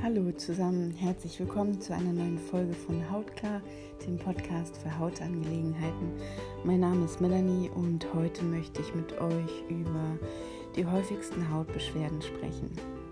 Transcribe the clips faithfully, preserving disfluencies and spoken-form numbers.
Hallo zusammen, herzlich willkommen zu einer neuen Folge von Hautklar, dem Podcast für Hautangelegenheiten. Mein Name ist Melanie und heute möchte ich mit euch über die häufigsten Hautbeschwerden sprechen.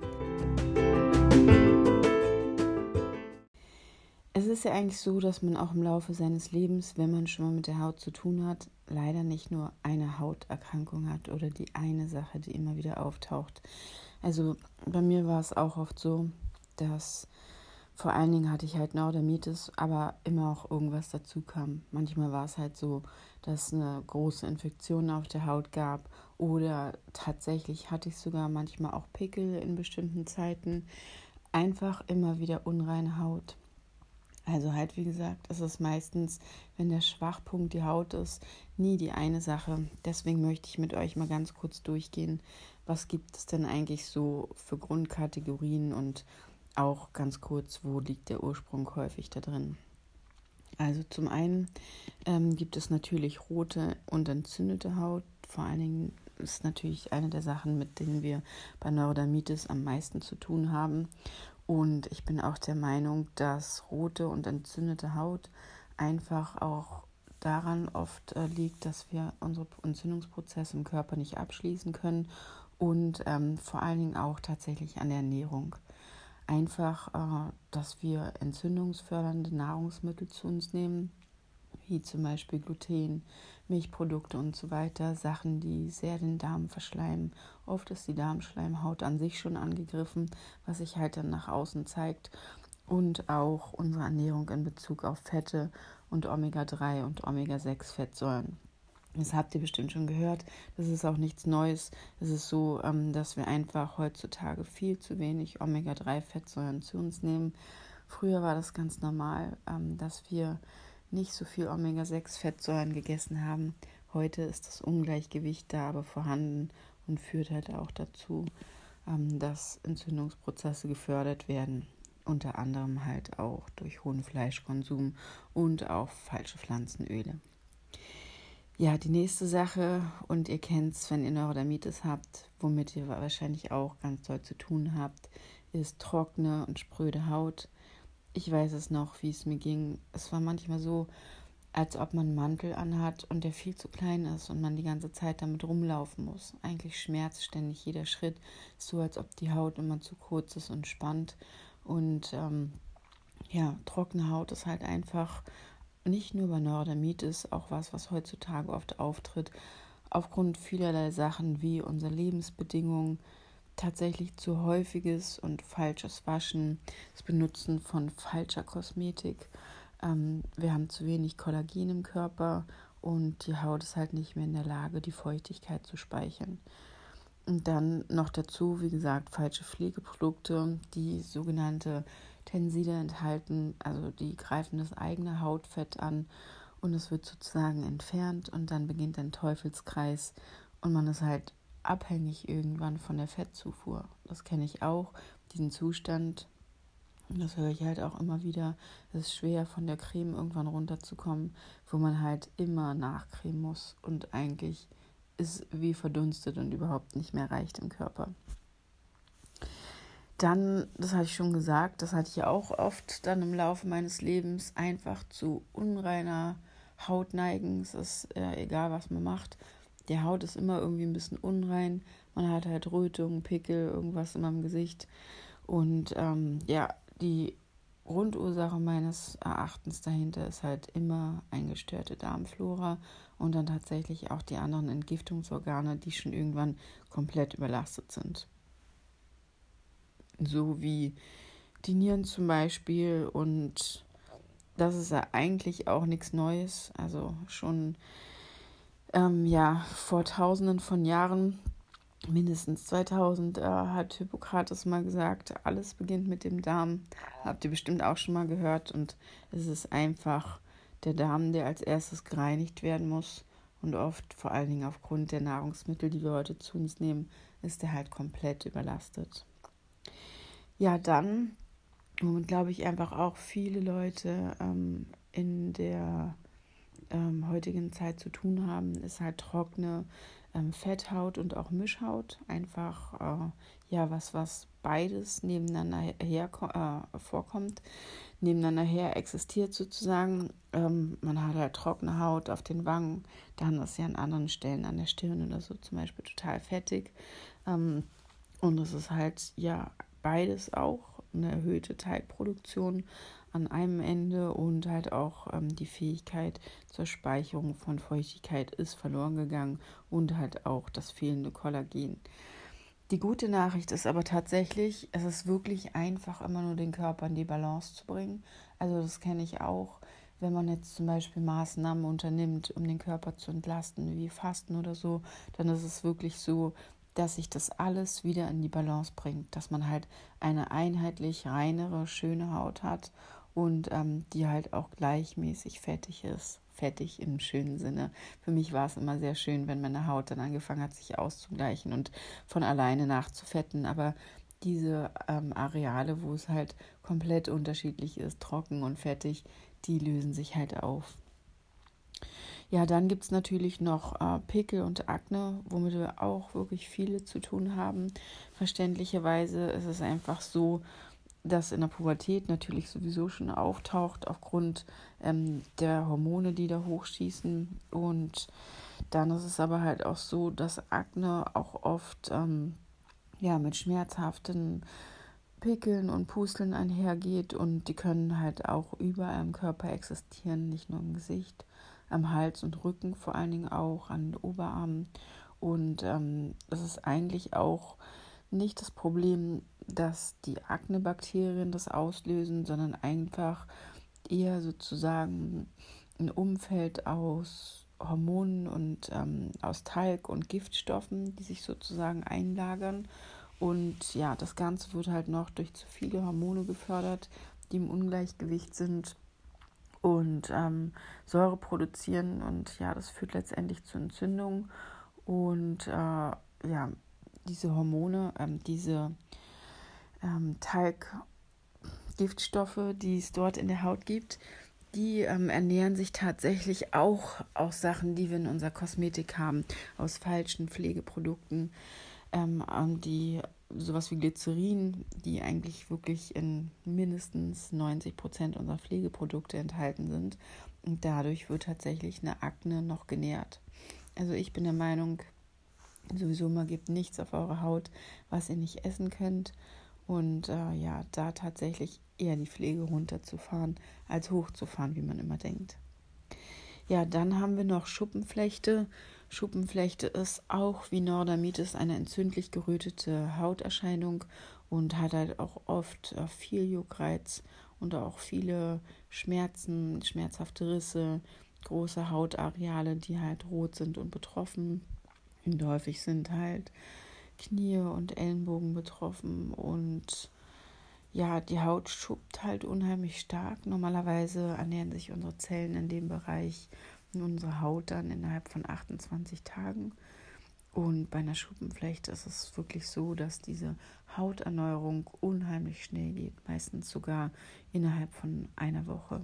Es ist ja eigentlich so, dass man auch im Laufe seines Lebens, wenn man schon mal mit der Haut zu tun hat, leider nicht nur eine Hauterkrankung hat oder die eine Sache, die immer wieder auftaucht. Also bei mir war es auch oft so, dass vor allen Dingen hatte ich halt Neurodermitis, aber immer auch irgendwas dazu kam. Manchmal war es halt so, dass es eine große Infektion auf der Haut gab oder tatsächlich hatte ich sogar manchmal auch Pickel in bestimmten Zeiten. Einfach immer wieder unreine Haut. Also halt, wie gesagt, es ist meistens, wenn der Schwachpunkt die Haut ist, nie die eine Sache. Deswegen möchte ich mit euch mal ganz kurz durchgehen, was gibt es denn eigentlich so für Grundkategorien und auch ganz kurz, wo liegt der Ursprung häufig da drin. Also zum einen ähm, gibt es natürlich rote und entzündete Haut. Vor allen Dingen ist natürlich eine der Sachen, mit denen wir bei Neurodermitis am meisten zu tun haben. Und ich bin auch der Meinung, dass rote und entzündete Haut einfach auch daran oft äh, liegt, dass wir unsere Entzündungsprozesse im Körper nicht abschließen können und ähm, vor allen Dingen auch tatsächlich an der Ernährung. Einfach, äh, dass wir entzündungsfördernde Nahrungsmittel zu uns nehmen, wie zum Beispiel Gluten, Milchprodukte und so weiter, Sachen, die sehr den Darm verschleimen. Oft ist die Darmschleimhaut an sich schon angegriffen, was sich halt dann nach außen zeigt. Und auch unsere Ernährung in Bezug auf Fette und Omega drei und Omega sechs Fettsäuren. Das habt ihr bestimmt schon gehört. Das ist auch nichts Neues. Es ist so, dass wir einfach heutzutage viel zu wenig Omega drei Fettsäuren zu uns nehmen. Früher war das ganz normal, dass wir nicht so viel Omega sechs Fettsäuren gegessen haben. Heute ist das Ungleichgewicht da aber vorhanden und führt halt auch dazu, dass Entzündungsprozesse gefördert werden. Unter anderem halt auch durch hohen Fleischkonsum und auch falsche Pflanzenöle. Ja, die nächste Sache, und ihr kennt es, wenn ihr Neurodermitis habt, womit ihr wahrscheinlich auch ganz doll zu tun habt, ist trockene und spröde Haut. Ich weiß es noch, wie es mir ging. Es war manchmal so, als ob man einen Mantel anhat und der viel zu klein ist und man die ganze Zeit damit rumlaufen muss. Eigentlich schmerzt ständig jeder Schritt, so als ob die Haut immer zu kurz ist und spannt. Und ähm, ja, trockene Haut ist halt einfach nicht nur bei Neurodermitis auch was, was heutzutage oft auftritt, aufgrund vielerlei Sachen wie unsere Lebensbedingungen, tatsächlich zu häufiges und falsches Waschen, das Benutzen von falscher Kosmetik. Ähm, wir haben zu wenig Kollagen im Körper und die Haut ist halt nicht mehr in der Lage, die Feuchtigkeit zu speichern. Und dann noch dazu, wie gesagt, falsche Pflegeprodukte, die sogenannte Tenside enthalten, also die greifen das eigene Hautfett an und es wird sozusagen entfernt und dann beginnt ein Teufelskreis und man ist halt abhängig irgendwann von der Fettzufuhr. Das kenne ich auch, diesen Zustand, und das höre ich halt auch immer wieder. Es ist schwer, von der Creme irgendwann runterzukommen, wo man halt immer nachcremen muss und eigentlich ist wie verdunstet und überhaupt nicht mehr reicht im Körper. Dann, das hatte ich schon gesagt, das hatte ich auch oft dann im Laufe meines Lebens, einfach zu unreiner Haut neigen. Es ist äh, egal, was man macht. Die Haut ist immer irgendwie ein bisschen unrein. Man hat halt Rötungen, Pickel, irgendwas immer im Gesicht. Und ähm, ja, die Grundursache meines Erachtens dahinter ist halt immer eine gestörte Darmflora und dann tatsächlich auch die anderen Entgiftungsorgane, die schon irgendwann komplett überlastet sind. So wie die Nieren zum Beispiel, und das ist ja eigentlich auch nichts Neues. Also schon ähm, ja, vor tausenden von Jahren, mindestens zweitausend, äh, hat Hippokrates mal gesagt, alles beginnt mit dem Darm. Habt ihr bestimmt auch schon mal gehört. Und es ist einfach der Darm, der als erstes gereinigt werden muss. Und oft, vor allen Dingen aufgrund der Nahrungsmittel, die wir heute zu uns nehmen, ist der halt komplett überlastet. Ja, dann, womit glaube ich einfach auch viele Leute ähm, in der ähm, heutigen Zeit zu tun haben, ist halt trockene ähm, Fetthaut und auch Mischhaut. Einfach äh, ja was, was beides nebeneinander her äh, vorkommt, nebeneinander her existiert sozusagen. Ähm, man hat halt trockene Haut auf den Wangen, dann ist ja an anderen Stellen an der Stirn oder so zum Beispiel total fettig. Ähm, und es ist halt ja beides auch eine erhöhte Teigproduktion an einem Ende und halt auch ähm, die Fähigkeit zur Speicherung von Feuchtigkeit ist verloren gegangen und halt auch das fehlende Kollagen. Die gute Nachricht ist aber tatsächlich, es ist wirklich einfach, immer nur den Körper in die Balance zu bringen. Also das kenne ich auch, wenn man jetzt zum Beispiel Maßnahmen unternimmt, um den Körper zu entlasten, wie Fasten oder so, dann ist es wirklich so, dass sich das alles wieder in die Balance bringt, dass man halt eine einheitlich reinere, schöne Haut hat und ähm, die halt auch gleichmäßig fettig ist. Fettig im schönen Sinne. Für mich war es immer sehr schön, wenn meine Haut dann angefangen hat, sich auszugleichen und von alleine nachzufetten. Aber diese ähm, Areale, wo es halt komplett unterschiedlich ist, trocken und fettig, die lösen sich halt auf. Ja, dann gibt es natürlich noch äh, Pickel und Akne, womit wir auch wirklich viele zu tun haben. Verständlicherweise ist es einfach so, dass in der Pubertät natürlich sowieso schon auftaucht aufgrund ähm, der Hormone, die da hochschießen. Und dann ist es aber halt auch so, dass Akne auch oft ähm, ja, mit schmerzhaften Pickeln und Pusteln einhergeht und die können halt auch überall im Körper existieren, nicht nur im Gesicht, am Hals und Rücken, vor allen Dingen auch an den Oberarmen. Und ähm, das ist eigentlich auch nicht das Problem, dass die Aknebakterien das auslösen, sondern einfach eher sozusagen ein Umfeld aus Hormonen und ähm, aus Talg und Giftstoffen, die sich sozusagen einlagern. Und ja, das Ganze wird halt noch durch zu viele Hormone gefördert, die im Ungleichgewicht sind und ähm, Säure produzieren. Und ja, das führt letztendlich zu Entzündungen. Und äh, ja, diese Hormone, ähm, diese ähm, Talggiftstoffe, die es dort in der Haut gibt, die ähm, ernähren sich tatsächlich auch aus Sachen, die wir in unserer Kosmetik haben, aus falschen Pflegeprodukten, ähm, die sowas wie Glycerin, die eigentlich wirklich in mindestens neunzig Prozent unserer Pflegeprodukte enthalten sind. Und dadurch wird tatsächlich eine Akne noch genährt. Also ich bin der Meinung, sowieso mal gibt nichts auf eure Haut, was ihr nicht essen könnt. Und äh, ja, da tatsächlich eher die Pflege runterzufahren, als hochzufahren, wie man immer denkt. Ja, dann haben wir noch Schuppenflechte. Schuppenflechte ist auch wie Neurodermitis eine entzündlich gerötete Hauterscheinung und hat halt auch oft äh, viel Juckreiz und auch viele Schmerzen, schmerzhafte Risse, große Hautareale, die halt rot sind und betroffen. Und häufig sind halt Knie und Ellenbogen betroffen und ja, die Haut schuppt halt unheimlich stark. Normalerweise ernähren sich unsere Zellen in dem Bereich und unsere Haut dann innerhalb von achtundzwanzig Tagen. Und bei einer Schuppenflechte ist es wirklich so, dass diese Hauterneuerung unheimlich schnell geht, meistens sogar innerhalb von einer Woche.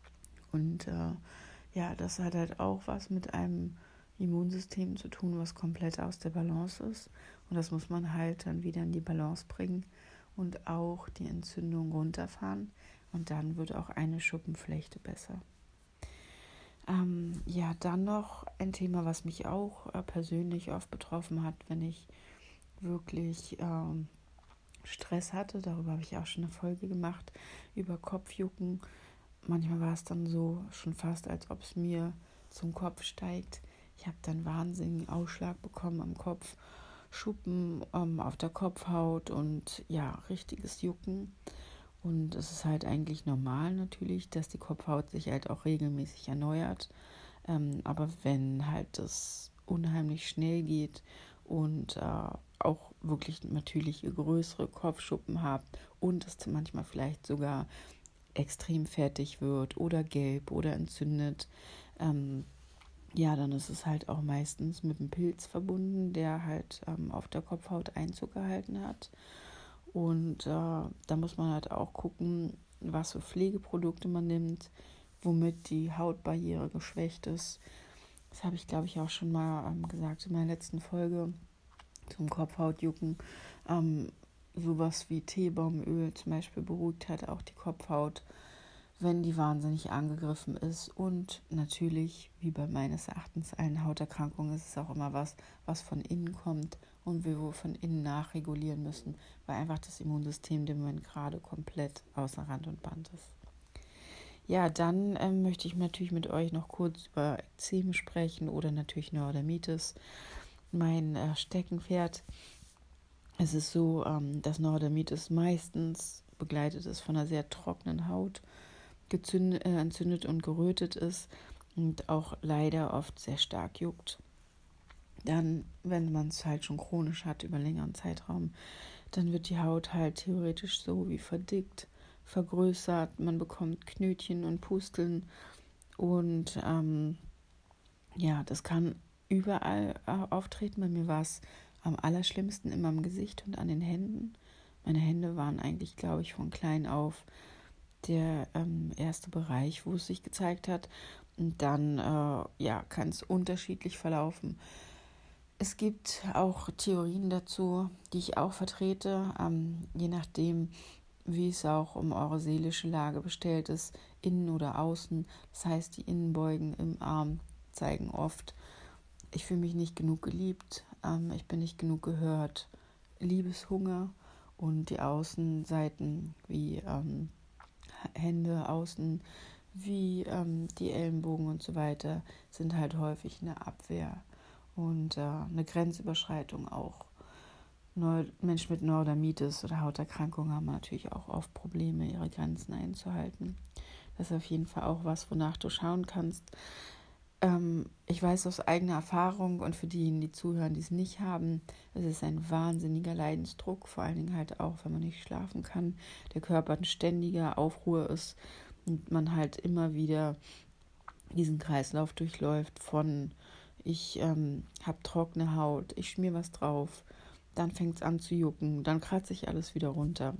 Und äh, ja, das hat halt auch was mit einem Immunsystem zu tun, was komplett aus der Balance ist. Und das muss man halt dann wieder in die Balance bringen und auch die Entzündung runterfahren. Und dann wird auch eine Schuppenflechte besser. Ähm, ja, dann noch ein Thema, was mich auch äh, persönlich oft betroffen hat, wenn ich wirklich ähm, Stress hatte. Darüber habe ich auch schon eine Folge gemacht, über Kopfjucken. Manchmal war es dann so schon fast, als ob es mir zum Kopf steigt. Ich habe dann wahnsinnigen Ausschlag bekommen am Kopf, Schuppen ähm, auf der Kopfhaut und ja, richtiges Jucken. Und es ist halt eigentlich normal natürlich, dass die Kopfhaut sich halt auch regelmäßig erneuert. Ähm, aber wenn halt das unheimlich schnell geht und äh, auch wirklich natürlich größere Kopfschuppen habt und es manchmal vielleicht sogar extrem fettig wird oder gelb oder entzündet, ähm, ja, dann ist es halt auch meistens mit einem Pilz verbunden, der halt ähm, auf der Kopfhaut Einzug gehalten hat. Und äh, da muss man halt auch gucken, was für Pflegeprodukte man nimmt, womit die Hautbarriere geschwächt ist. Das habe ich, glaube ich, auch schon mal ähm, gesagt in meiner letzten Folge zum Kopfhautjucken. Ähm, sowas wie Teebaumöl zum Beispiel beruhigt halt auch die Kopfhaut, wenn die wahnsinnig angegriffen ist. Und natürlich, wie bei meines Erachtens allen Hauterkrankungen, ist es auch immer was, was von innen kommt und wir wo von innen nachregulieren müssen, weil einfach das Immunsystem im Moment gerade komplett außer Rand und Band ist. Ja, dann ähm, möchte ich natürlich mit euch noch kurz über Ekzeme sprechen oder natürlich Neurodermitis, mein äh, Steckenpferd. Es ist so, ähm, dass Neurodermitis meistens begleitet ist von einer sehr trockenen Haut, gezündet, äh, entzündet und gerötet ist und auch leider oft sehr stark juckt. Dann, wenn man es halt schon chronisch hat über längeren Zeitraum, dann wird die Haut halt theoretisch so wie verdickt, vergrößert, man bekommt Knötchen und Pusteln und ähm, ja, das kann überall äh, auftreten. Bei mir war es am allerschlimmsten immer im Gesicht und an den Händen. Meine Hände waren eigentlich, glaube ich, von klein auf der ähm, erste Bereich, wo es sich gezeigt hat. Und dann äh, ja, kann es unterschiedlich verlaufen. Es gibt auch Theorien dazu, die ich auch vertrete, ähm, je nachdem, wie es auch um eure seelische Lage bestellt ist, innen oder außen. Das heißt, die Innenbeugen im Arm zeigen oft, ich fühle mich nicht genug geliebt, ähm, ich bin nicht genug gehört, Liebeshunger, und die Außenseiten wie ähm, Hände außen, wie ähm, die Ellenbogen und so weiter, sind halt häufig eine Abwehr und äh, eine Grenzüberschreitung auch. Neu- Menschen mit Neurodermitis oder Hauterkrankungen haben natürlich auch oft Probleme, ihre Grenzen einzuhalten. Das ist auf jeden Fall auch was, wonach du schauen kannst. Ähm, ich weiß aus eigener Erfahrung und für diejenigen, die zuhören, die es nicht haben, es ist ein wahnsinniger Leidensdruck, vor allen Dingen halt auch, wenn man nicht schlafen kann, der Körper in ständiger Aufruhr ist und man halt immer wieder diesen Kreislauf durchläuft von ich ähm, habe trockene Haut, ich schmier was drauf, dann fängt es an zu jucken, dann kratze ich alles wieder runter.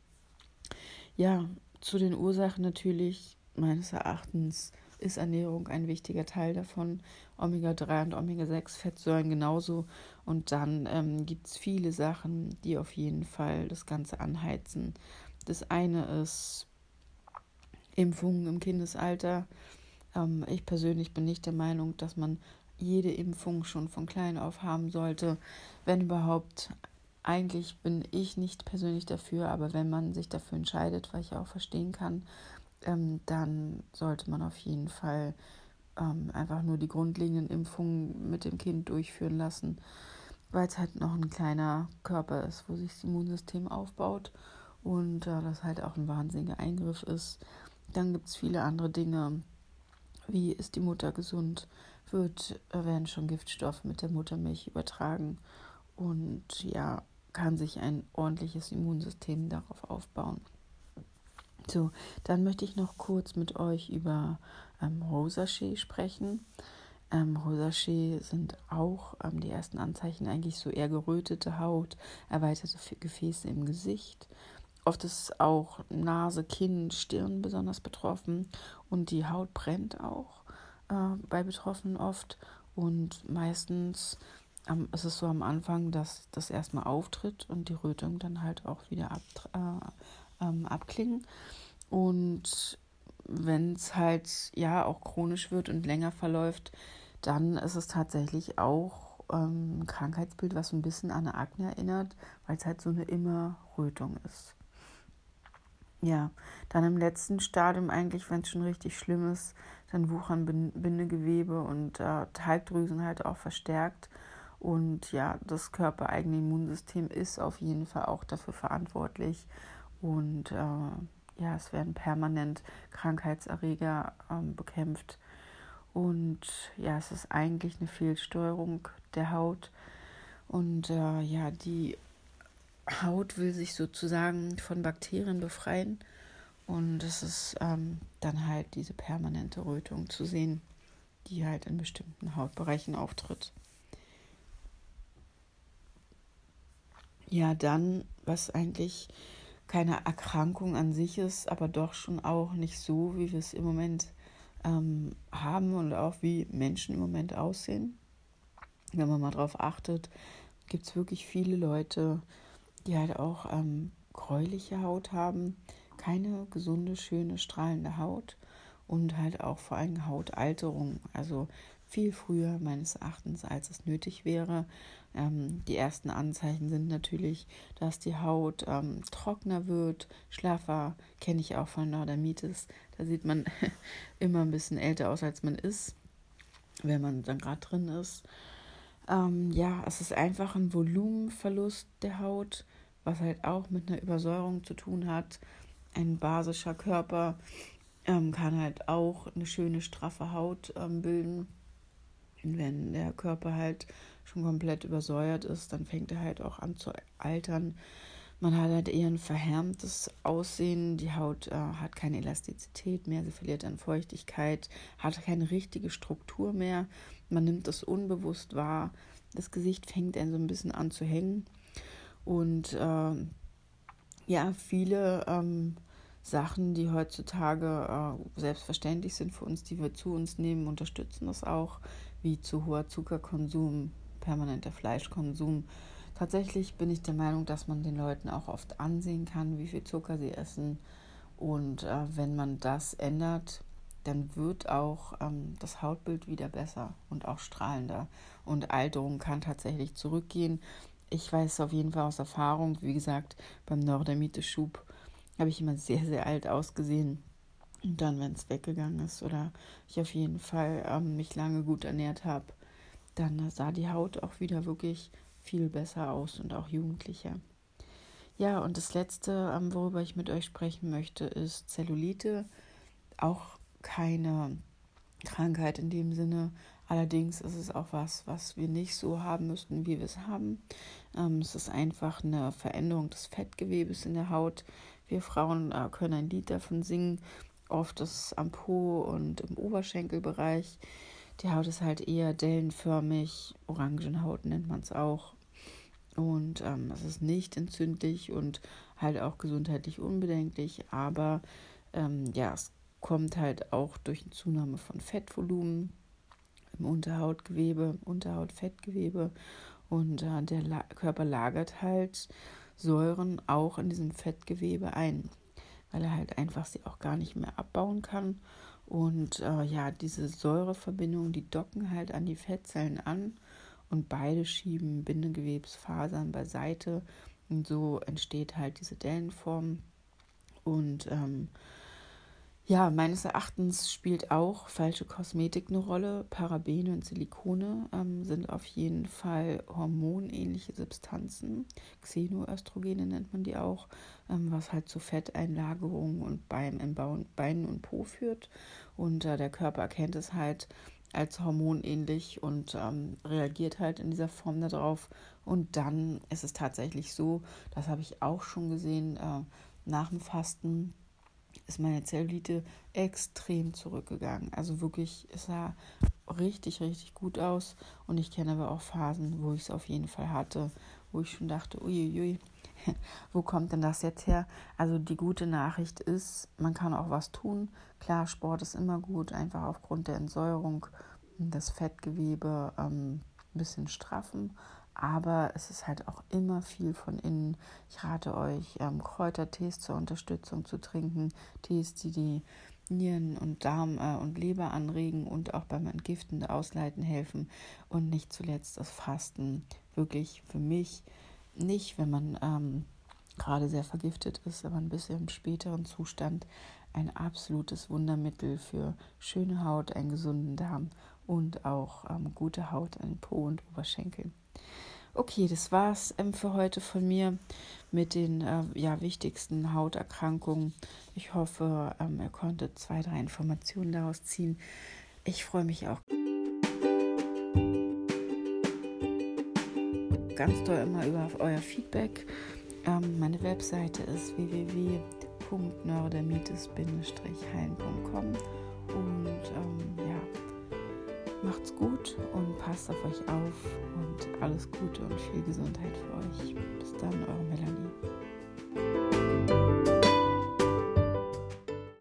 Ja, zu den Ursachen natürlich, meines Erachtens, ist Ernährung ein wichtiger Teil davon. Omega drei und Omega sechs Fettsäuren genauso. Und dann ähm, gibt es viele Sachen, die auf jeden Fall das Ganze anheizen. Das eine ist Impfungen im Kindesalter. Ähm, ich persönlich bin nicht der Meinung, dass man jede Impfung schon von klein auf haben sollte. Wenn überhaupt, eigentlich bin ich nicht persönlich dafür, aber wenn man sich dafür entscheidet, was ich auch verstehen kann, ähm, dann sollte man auf jeden Fall ähm, einfach nur die grundlegenden Impfungen mit dem Kind durchführen lassen, weil es halt noch ein kleiner Körper ist, wo sich das Immunsystem aufbaut und äh, das halt auch ein wahnsinniger Eingriff ist. Dann gibt es viele andere Dinge, wie ist die Mutter gesund, wird, äh, werden schon Giftstoffe mit der Muttermilch übertragen und ja, kann sich ein ordentliches Immunsystem darauf aufbauen. So, dann möchte ich noch kurz mit euch über ähm, Rosacea sprechen. Ähm, Rosacea sind auch ähm, die ersten Anzeichen eigentlich so eher gerötete Haut, erweiterte Gefäße im Gesicht. Oft ist auch Nase, Kinn, Stirn besonders betroffen und die Haut brennt auch äh, bei Betroffenen oft. Und meistens ähm, ist es so am Anfang, dass das erstmal auftritt und die Rötung dann halt auch wieder ab, äh, ähm, abklingen. Und wenn es halt ja auch chronisch wird und länger verläuft, dann ist es tatsächlich auch ähm, ein Krankheitsbild, was so ein bisschen an eine Akne erinnert, weil es halt so eine Immerrötung ist. Ja, dann im letzten Stadium eigentlich, wenn es schon richtig schlimm ist, dann wuchern Bindegewebe und äh, Talgdrüsen halt auch verstärkt. Und ja, das körpereigene Immunsystem ist auf jeden Fall auch dafür verantwortlich. Und äh, ja, es werden permanent Krankheitserreger ähm, bekämpft. Und ja, es ist eigentlich eine Fehlsteuerung der Haut. Und äh, ja, die Haut will sich sozusagen von Bakterien befreien. Und es ist ähm, dann halt diese permanente Rötung zu sehen, die halt in bestimmten Hautbereichen auftritt. Ja, dann, was eigentlich keine Erkrankung an sich ist, aber doch schon auch nicht so, wie wir es im Moment ähm, haben und auch wie Menschen im Moment aussehen. Wenn man mal drauf achtet, gibt es wirklich viele Leute, die halt auch ähm, gräuliche Haut haben, keine gesunde, schöne, strahlende Haut und halt auch vor allem Hautalterung, also viel früher meines Erachtens, als es nötig wäre. Ähm, die ersten Anzeichen sind natürlich, dass die Haut ähm, trockener wird, schlaffer, kenne ich auch von Neurodermitis. Da sieht man immer ein bisschen älter aus, als man ist, wenn man dann gerade drin ist. Ähm, ja, es ist einfach ein Volumenverlust der Haut, was halt auch mit einer Übersäuerung zu tun hat. Ein basischer Körper ähm, kann halt auch eine schöne, straffe Haut ähm, bilden. Und wenn der Körper halt schon komplett übersäuert ist, dann fängt er halt auch an zu altern. Man hat halt eher ein verhärmtes Aussehen. Die Haut äh, hat keine Elastizität mehr, sie verliert an Feuchtigkeit, hat keine richtige Struktur mehr. Man nimmt das unbewusst wahr. Das Gesicht fängt dann so ein bisschen an zu hängen. Und äh, ja, viele ähm, Sachen, die heutzutage äh, selbstverständlich sind für uns, die wir zu uns nehmen, unterstützen das auch, wie zu hoher Zuckerkonsum, permanenter Fleischkonsum. Tatsächlich bin ich der Meinung, dass man den Leuten auch oft ansehen kann, wie viel Zucker sie essen. Und äh, wenn man das ändert, dann wird auch ähm, das Hautbild wieder besser und auch strahlender. Und Alterung kann tatsächlich zurückgehen. Ich weiß auf jeden Fall aus Erfahrung, wie gesagt, beim Neurodermitis-Schub habe ich immer sehr, sehr alt ausgesehen. Und dann, wenn es weggegangen ist oder ich auf jeden Fall ähm, mich lange gut ernährt habe, dann sah die Haut auch wieder wirklich viel besser aus und auch jugendlicher. Ja, und das Letzte, ähm, worüber ich mit euch sprechen möchte, ist Zellulite. Auch keine Krankheit in dem Sinne. Allerdings ist es auch was, was wir nicht so haben müssten, wie wir es haben. Ähm, es ist einfach eine Veränderung des Fettgewebes in der Haut. Wir Frauen äh, können ein Lied davon singen. Oft ist es am Po und im Oberschenkelbereich. Die Haut ist halt eher dellenförmig. Orangenhaut nennt man es auch. Und ähm, es ist nicht entzündlich und halt auch gesundheitlich unbedenklich. Aber ähm, ja, es kommt halt auch durch eine Zunahme von Fettvolumen im Unterhautgewebe, im Unterhautfettgewebe. Und äh, der La- Körper lagert halt Säuren auch in diesem Fettgewebe ein, weil er halt einfach sie auch gar nicht mehr abbauen kann. Und äh, ja, diese Säureverbindungen, die docken halt an die Fettzellen an und beide schieben Bindegewebsfasern beiseite. Und so entsteht halt diese Dellenform. Und ähm, ja, meines Erachtens spielt auch falsche Kosmetik eine Rolle. Parabene und Silikone ähm, sind auf jeden Fall hormonähnliche Substanzen. Xenoöstrogene nennt man die auch, ähm, was halt zu Fetteinlagerungen und beim in Beinen und Po führt. Und äh, der Körper erkennt es halt als hormonähnlich und ähm, reagiert halt in dieser Form darauf. Und dann ist es tatsächlich so, das habe ich auch schon gesehen, äh, nach dem Fasten ist meine Zellulite extrem zurückgegangen. Also wirklich, es sah richtig, richtig gut aus. Und ich kenne aber auch Phasen, wo ich es auf jeden Fall hatte, wo ich schon dachte, uiuiui, wo kommt denn das jetzt her? Also die gute Nachricht ist, man kann auch was tun. Klar, Sport ist immer gut, einfach aufgrund der Entsäuerung das Fettgewebe ähm, ein bisschen straffen. Aber es ist halt auch immer viel von innen. Ich rate euch, ähm, Kräutertees zur Unterstützung zu trinken. Tees, die die Nieren und Darm äh, und Leber anregen und auch beim Entgiften, Ausleiten helfen. Und nicht zuletzt das Fasten. Wirklich für mich nicht, wenn man ähm, gerade sehr vergiftet ist, aber ein bisschen im späteren Zustand ein absolutes Wundermittel für schöne Haut, einen gesunden Darm und auch ähm, gute Haut an Po und Oberschenkeln. Okay, das war's ähm, für heute von mir mit den äh, ja, wichtigsten Hauterkrankungen. Ich hoffe, ähm, ihr konntet zwei, drei Informationen daraus ziehen. Ich freue mich auch ganz doll immer über euer Feedback. Ähm, meine Webseite ist w w w punkt neurodermitis heilen punkt com und ähm, ja, macht's gut und passt auf euch auf und alles Gute und viel Gesundheit für euch. Bis dann, eure Melanie.